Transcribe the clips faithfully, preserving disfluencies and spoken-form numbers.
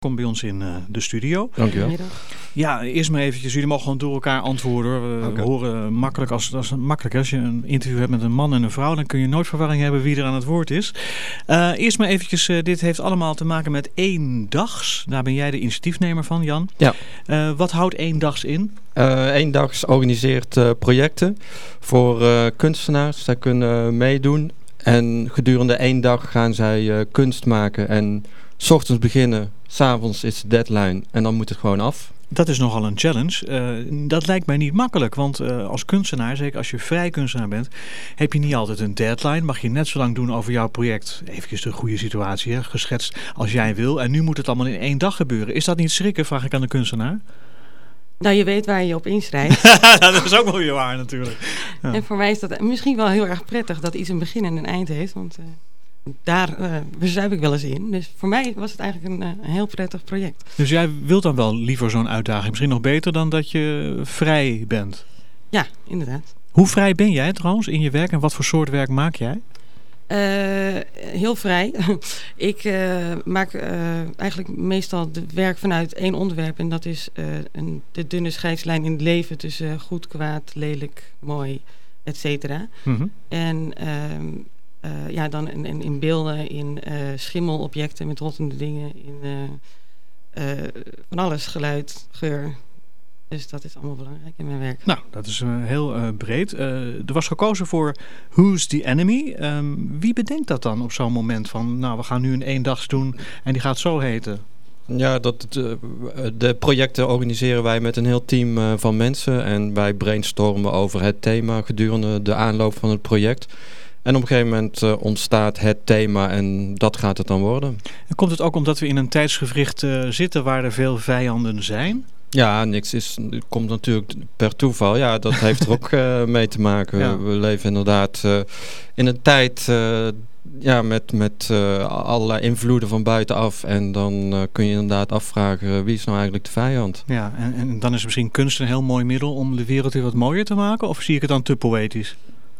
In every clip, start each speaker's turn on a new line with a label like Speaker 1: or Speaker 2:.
Speaker 1: Kom bij ons in uh, de studio.
Speaker 2: Dankjewel.
Speaker 1: Ja, eerst maar eventjes. Jullie mogen gewoon door elkaar antwoorden. We okay. horen makkelijk als, als, makkelijk als je een interview hebt met een man en een vrouw, dan kun je nooit verwarring hebben wie er aan het woord is. Uh, eerst maar eventjes. Uh, dit heeft allemaal te maken met eendags. Daar ben jij de initiatiefnemer van, Jan.
Speaker 2: Ja.
Speaker 1: Uh, wat houdt eendags in?
Speaker 2: Uh, eendags organiseert uh, projecten voor uh, kunstenaars. Zij kunnen meedoen. En gedurende één dag gaan zij uh, kunst maken. En 's ochtends beginnen, 's avonds is de deadline en dan moet het gewoon af.
Speaker 1: Dat is nogal een challenge. Uh, dat lijkt mij niet makkelijk, want uh, als kunstenaar, zeker als je vrij kunstenaar bent, heb je niet altijd een deadline. Mag je net zo lang doen over jouw project. Even de goede situatie, hè, geschetst als jij wil. En nu moet het allemaal in één dag gebeuren. Is dat niet schrikken, vraag ik aan de kunstenaar?
Speaker 3: Nou, je weet waar je je op inschrijft.
Speaker 1: Dat is ook wel weer waar natuurlijk. Ja.
Speaker 3: En voor mij is dat misschien wel heel erg prettig dat iets een begin en een eind heeft, want Uh... daar uh, verzuip ik wel eens in. Dus voor mij was het eigenlijk een, uh, een heel prettig project.
Speaker 1: Dus jij wilt dan wel liever zo'n uitdaging? Misschien nog beter dan dat je vrij bent?
Speaker 3: Ja, inderdaad.
Speaker 1: Hoe vrij ben jij trouwens in je werk en wat voor soort werk maak jij?
Speaker 3: Uh, heel vrij. ik uh, maak uh, eigenlijk meestal de werk vanuit één onderwerp. En dat is uh, een, de dunne scheidslijn in het leven tussen goed, kwaad, lelijk, mooi, et cetera. Mm-hmm. En Uh, Uh, ja, dan in, in, in beelden, in uh, schimmelobjecten met rottende dingen, in uh, uh, van alles, geluid, geur. Dus dat is allemaal belangrijk in mijn werk.
Speaker 1: Nou, dat is uh, heel uh, breed. Uh, er was gekozen voor Who's the Enemy. Um, wie bedenkt dat dan op zo'n moment van, nou, we gaan nu een eendags doen en die gaat zo heten?
Speaker 2: Ja, dat, de, de projecten organiseren wij met een heel team uh, van mensen en wij brainstormen over het thema gedurende de aanloop van het project. En op een gegeven moment uh, ontstaat het thema en dat gaat het dan worden.
Speaker 1: En komt het ook omdat we in een tijdsgewricht uh, zitten waar er veel vijanden zijn?
Speaker 2: Ja, niks is, komt natuurlijk per toeval. Ja, dat heeft er ook uh, mee te maken. Ja. We leven inderdaad uh, in een tijd uh, ja, met, met uh, allerlei invloeden van buitenaf. En dan uh, kun je inderdaad afvragen, wie is nou eigenlijk de vijand?
Speaker 1: Ja, en, en dan is misschien kunst een heel mooi middel om de wereld weer wat mooier te maken? Of zie ik het dan te poëtisch?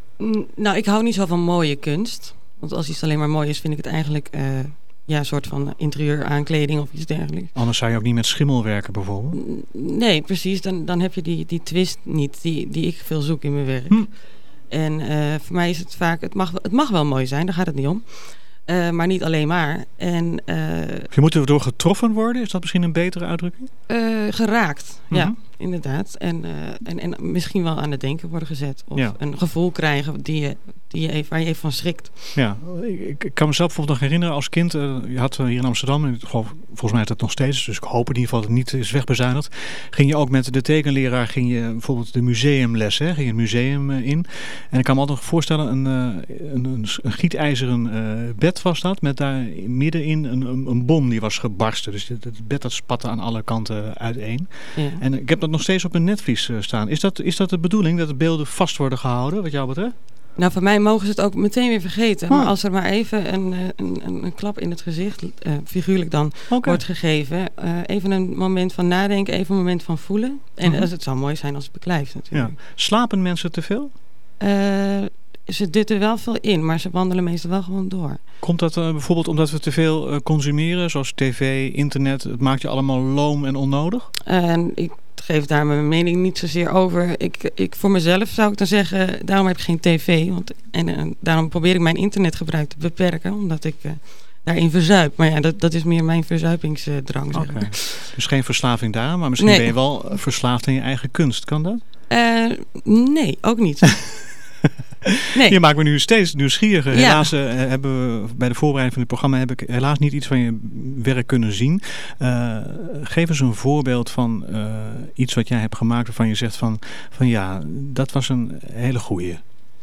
Speaker 3: Nou, ik hou niet zo van mooie kunst. Want als iets alleen maar mooi is, vind ik het eigenlijk uh, ja, een soort van interieuraankleding of iets dergelijks.
Speaker 1: Anders zou je ook niet met schimmel werken bijvoorbeeld?
Speaker 3: Nee, precies. Dan, dan heb je die, die twist niet die, die ik veel zoek in mijn werk.
Speaker 1: Hm.
Speaker 3: En uh, voor mij is het vaak, het mag, het mag wel mooi zijn, daar gaat het niet om. Uh, maar niet alleen maar. En, uh,
Speaker 1: je moet er door getroffen worden, is dat misschien een betere uitdrukking?
Speaker 3: Uh, geraakt, mm-hmm. Ja, inderdaad. En, uh, en, en misschien wel aan het denken worden gezet. Of ja. Een gevoel krijgen die je, die je even, waar je even van schrikt.
Speaker 1: Ja, ik, ik kan mezelf bijvoorbeeld nog herinneren als kind. Uh, je had hier in Amsterdam, en volgens mij is dat nog steeds, dus ik hoop in ieder geval dat het niet is wegbezuinigd. Ging je ook met de tekenleraar, ging je bijvoorbeeld de museumles, hè, ging je het museum uh, in. En ik kan me altijd nog voorstellen, een, uh, een, een, een gietijzeren uh, bed was dat, met daar middenin een, een, een bom die was gebarsten. Dus het, het bed dat spatte aan alle kanten uiteen. Ja. En ik heb dat nog steeds op een netvlies uh, staan. Is dat, is dat de bedoeling, dat de beelden vast worden gehouden, wat jou betreft?
Speaker 3: Nou, voor mij mogen ze het ook meteen weer vergeten. Oh. Maar als er maar even een, een, een, een klap in het gezicht, uh, figuurlijk dan, okay. wordt gegeven. Uh, even een moment van nadenken, even een moment van voelen. En uh-huh. het zou mooi zijn als het beklijft natuurlijk. Ja.
Speaker 1: Slapen mensen te veel?
Speaker 3: Uh, ze dutten wel veel in, maar ze wandelen meestal wel gewoon door.
Speaker 1: Komt dat uh, bijvoorbeeld omdat we te veel uh, consumeren, zoals tv, internet? Het maakt je allemaal loom en onnodig?
Speaker 3: Uh, ik geef daar mijn mening niet zozeer over. Ik, ik, voor mezelf zou ik dan zeggen, daarom heb ik geen tv. Want, en uh, daarom probeer ik mijn internetgebruik te beperken, omdat ik uh, daarin verzuip. Maar ja, dat, dat is meer mijn verzuipingsdrang. Zeg
Speaker 1: okay. Dus geen verslaving daar, maar misschien nee. ben je wel verslaafd aan je eigen kunst. Kan dat?
Speaker 3: Uh, nee, ook niet.
Speaker 1: Nee. Je maakt me nu steeds nieuwsgieriger. Ja. Helaas uh, hebben we bij de voorbereiding van dit programma heb ik helaas niet iets van je werk kunnen zien. Uh, geef eens een voorbeeld van uh, iets wat jij hebt gemaakt waarvan je zegt van, van ja, dat was een hele goeie.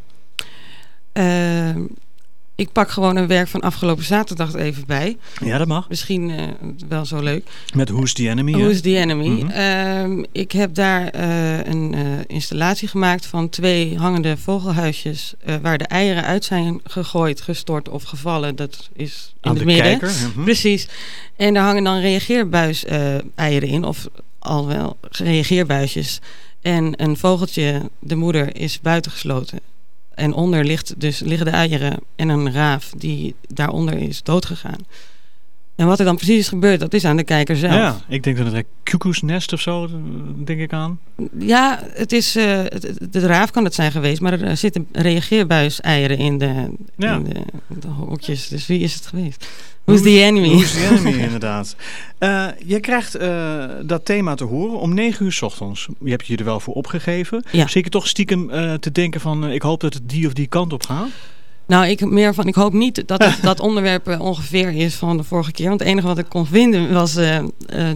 Speaker 3: Uh, ik pak gewoon een werk van afgelopen zaterdag even bij.
Speaker 1: Ja, dat mag.
Speaker 3: Misschien uh, wel zo leuk.
Speaker 1: Met Who's the Enemy?
Speaker 3: Who's the Enemy. Mm-hmm. Uh, ik heb daar uh, een uh, installatie gemaakt van twee hangende vogelhuisjes, Uh, waar de eieren uit zijn gegooid, gestort of gevallen. Dat is in het midden.
Speaker 1: Kijker, mm-hmm.
Speaker 3: Precies. En daar hangen dan reageerbuis uh, eieren in. Of al wel reageerbuisjes. En een vogeltje, de moeder, is buitengesloten. En onder ligt dus, liggen de eieren en een raaf die daaronder is doodgegaan. En wat er dan precies is gebeurd, dat is aan de kijker zelf.
Speaker 1: Ja, ik denk dat het een cuckoosnest of zo, denk ik aan.
Speaker 3: Ja, het is, uh, het, de raaf kan het zijn geweest, maar er zitten reageerbuis-eieren in de,
Speaker 1: ja.
Speaker 3: in de, de hokjes. Dus wie is het geweest? Who's the enemy?
Speaker 1: Who's the enemy, inderdaad. Uh, je krijgt uh, dat thema te horen om negen uur 's ochtends. Je hebt je er wel voor opgegeven.
Speaker 3: Ja.
Speaker 1: Zeker toch stiekem uh, te denken van, uh, ik hoop dat het die of die kant op gaat?
Speaker 3: Nou, ik meer van, ik hoop niet dat het, dat onderwerp uh, ongeveer is van de vorige keer. Want het enige wat ik kon vinden was uh, uh, uh,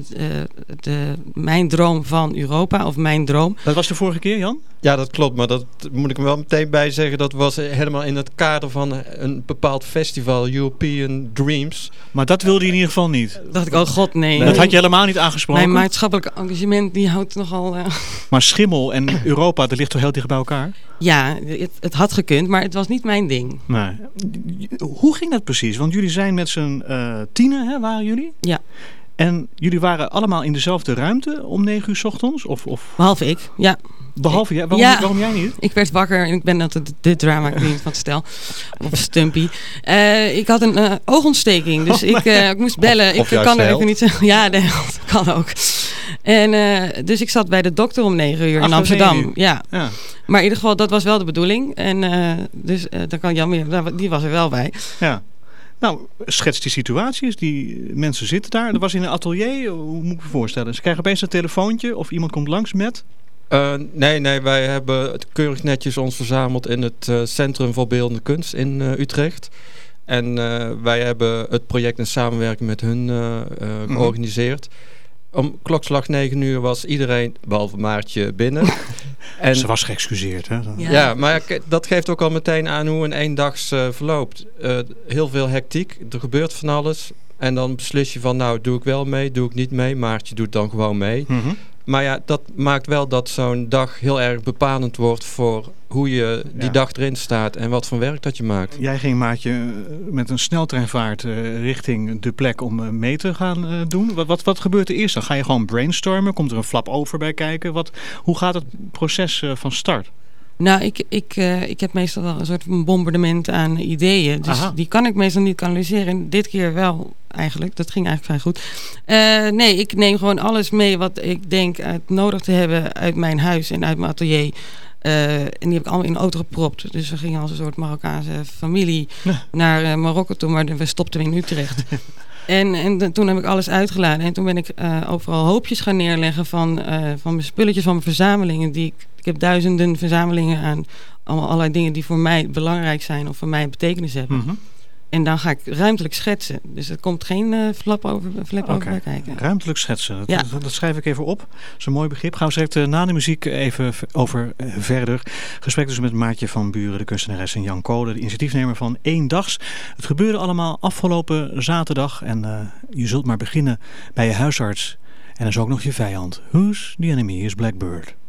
Speaker 3: de, mijn droom van Europa, of mijn droom.
Speaker 1: Dat was de vorige keer, Jan?
Speaker 2: Ja, dat klopt. Maar dat moet ik er wel meteen bij zeggen. Dat was helemaal in het kader van een bepaald festival, European Dreams.
Speaker 1: Maar dat wilde je in ieder geval niet?
Speaker 3: Dacht ik, oh god, nee.
Speaker 1: nee. Dat had je helemaal niet aangesproken?
Speaker 3: Mijn maatschappelijk engagement, die houdt nogal... Uh...
Speaker 1: Maar schimmel en Europa, dat ligt toch heel dicht bij elkaar?
Speaker 3: Ja, het, het had gekund, maar het was niet mijn ding.
Speaker 1: Nee. Hoe ging dat precies? Want jullie zijn met z'n uh, tienen, hè, waren jullie?
Speaker 3: Ja.
Speaker 1: En jullie waren allemaal in dezelfde ruimte om negen uur 's ochtends? Of, of...
Speaker 3: Behalve ik, ja.
Speaker 1: Behalve jij? Waarom,
Speaker 3: ja,
Speaker 1: waarom jij niet?
Speaker 3: Ik werd wakker en ik ben dat de, de drama queen van het stel. Of Stumpy. Uh, ik had een uh, oogontsteking, dus ik, uh, ik moest bellen.
Speaker 2: Of, of
Speaker 3: ik kan er
Speaker 2: held.
Speaker 3: even niet zeggen. Ja, de held kan ook. En uh, dus ik zat bij de dokter om negen uur in Amsterdam. Ja.
Speaker 1: ja.
Speaker 3: Maar in ieder geval, dat was wel de bedoeling. En uh, dus uh, daar kan Jan meer, die was er wel bij.
Speaker 1: Ja. Nou, schets die situatie. Die mensen zitten daar. Dat was in een atelier. Hoe moet ik me voorstellen? Ze krijgen opeens een telefoontje of iemand komt langs met...
Speaker 2: Uh, nee, nee, wij hebben het keurig netjes ons verzameld in het uh, Centrum voor Beeldende Kunst in uh, Utrecht. En uh, wij hebben het project in samenwerking met hun uh, uh, georganiseerd. Om klokslag negen uur was iedereen, behalve Maartje, binnen.
Speaker 1: En, Ze was geëxcuseerd, hè?
Speaker 2: Ja, ja, maar dat geeft ook al meteen aan hoe een eendags uh, verloopt. Uh, heel veel hectiek, er gebeurt van alles. En dan beslis je van, nou, doe ik wel mee, doe ik niet mee. Maartje doet dan gewoon mee.
Speaker 1: Mm-hmm.
Speaker 2: Maar ja, dat maakt wel dat zo'n dag heel erg bepalend wordt voor hoe je die ja. dag erin staat en wat voor werk dat je maakt.
Speaker 1: Jij ging, Maartje, met een sneltreinvaart uh, richting de plek om uh, mee te gaan uh, doen. Wat, wat, wat gebeurt er eerst dan? Ga je gewoon brainstormen? Komt er een flap over bij kijken? Wat, hoe gaat het proces uh, van start?
Speaker 3: Nou, ik, ik, uh, ik heb meestal wel een soort van bombardement aan ideeën. Dus Aha. die kan ik meestal niet kanaliseren. En dit keer wel eigenlijk. Dat ging eigenlijk vrij goed. Uh, nee, ik neem gewoon alles mee wat ik denk uit nodig te hebben uit mijn huis en uit mijn atelier. Uh, en die heb ik allemaal in een auto gepropt. Dus we gingen als een soort Marokkaanse familie ja. naar uh, Marokko toe. Maar we stopten in Utrecht. En, en de, toen heb ik alles uitgeladen. En toen ben ik uh, overal hoopjes gaan neerleggen van, uh, van mijn spulletjes, van mijn verzamelingen. Die ik, ik heb duizenden verzamelingen aan allemaal allerlei dingen die voor mij belangrijk zijn of voor mij betekenis hebben.
Speaker 1: Mm-hmm.
Speaker 3: En dan ga ik ruimtelijk schetsen. Dus er komt geen uh, flap over, flap
Speaker 1: okay.
Speaker 3: over bij kijken.
Speaker 1: Ruimtelijk schetsen, dat,
Speaker 3: ja.
Speaker 1: dat, dat schrijf ik even op. Dat is een mooi begrip. Gaan we direct uh, na de muziek even v- over uh, verder. Gesprek dus met Maartje van Buren, de kunstenares, en Jan Kolen, de initiatiefnemer van Eendags. Het gebeurde allemaal afgelopen zaterdag. En uh, je zult maar beginnen bij je huisarts. En dan is ook nog je vijand. Who's the enemy is Blackbird.